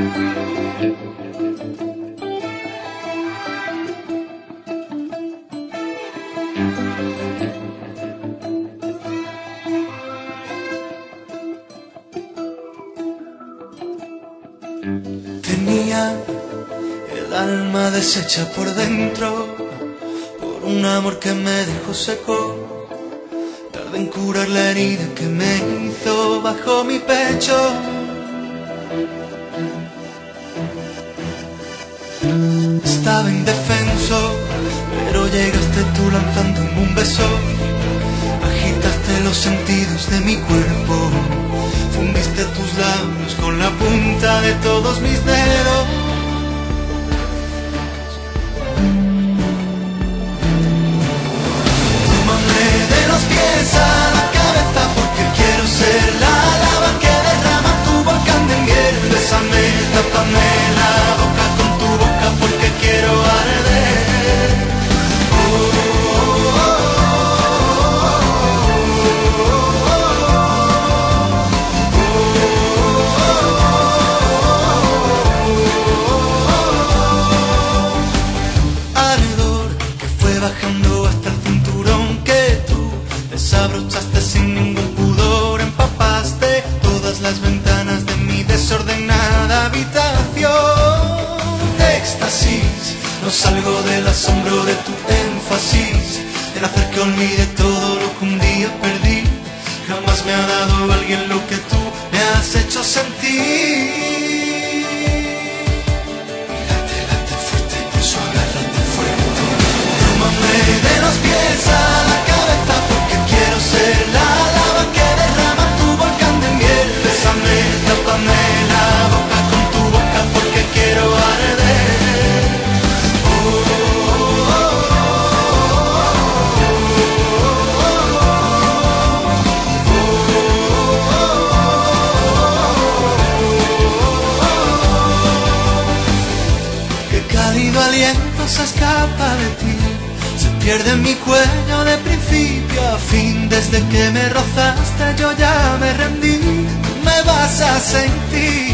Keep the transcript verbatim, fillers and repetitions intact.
Tenía el alma deshecha por dentro por un amor que me dejó seco. Tardé en curar la herida que me hizo bajo mi pecho. Estaba indefenso, pero llegaste tú lanzándome un beso. Agitaste los sentidos de mi cuerpo, fundiste tus labios con la punta de todos mis dedos. Tómame de los pies a la cabeza, porque quiero ser la lava que derrama tu volcán de miel. Bésame, tápame la boca con tu boca, porque quiero arder. Oh, oh, oh, bajando hasta el cinturón que tú desabrochaste sin ningún pudor. Empapaste todas las ventanas de mi desordenada habitación. De éxtasis, no salgo del asombro de tu énfasis, el hacer que olvide todo lo que un día perdí. Jamás me ha dado alguien lo que tú me has hecho sentir. De los pies a la cabeza, porque quiero ser la lava que derrama tu volcán de miel. Bésame, tápame la boca con tu boca, porque quiero arder. Oh, oh, oh, qué cálido aliento se escapa de ti, pierde mi cuello de principio a fin. Desde que me rozaste yo ya me rendí, tú me vas a sentir.